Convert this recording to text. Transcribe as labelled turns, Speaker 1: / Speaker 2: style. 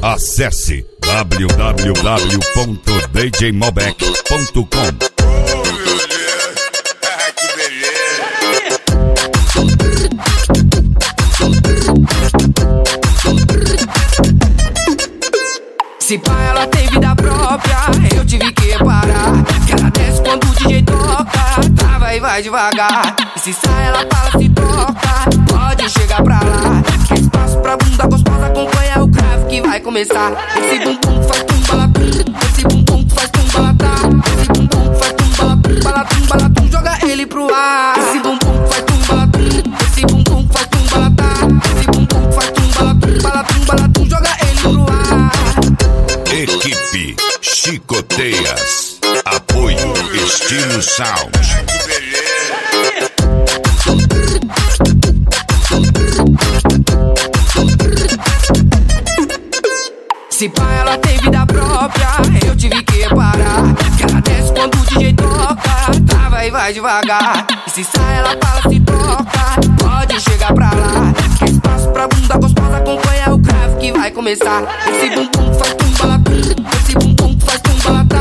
Speaker 1: Acesse www.djmobec.com.
Speaker 2: Se pá, ela tem vida própria, eu tive que reparar que ela desce quando o DJ toca, trava e vai devagar. E se sai, ela fala, se toca, pode chegar pra lá. Quer espaço pra bunda gostosa, acompanha o cravo que vai começar. Esse bumbum faz tumbalatum, esse bumbum faz tumbalatá, esse bumbum faz tumbalatum, balatum, balatum, joga ele pro ar. Esse bumbum faz tumbalatum, esse bumbum faz tumbalatá, esse bumbum faz tumbalatum, balatum, balatum, joga ele pro ar.
Speaker 1: Equipe Chicoteias. Apoio Estilo Sound.
Speaker 2: Se pá, ela tem vida própria, eu tive que reparar que ela desce quando o DJ toca, trava e vai devagar. E se sai, ela fala, se toca, pode chegar pra lá. Quer espaço pra bunda gostosa, acompanha o cravo que vai começar. Esse bumbum faz tumbalatum, esse bumbum faz tumbalatá,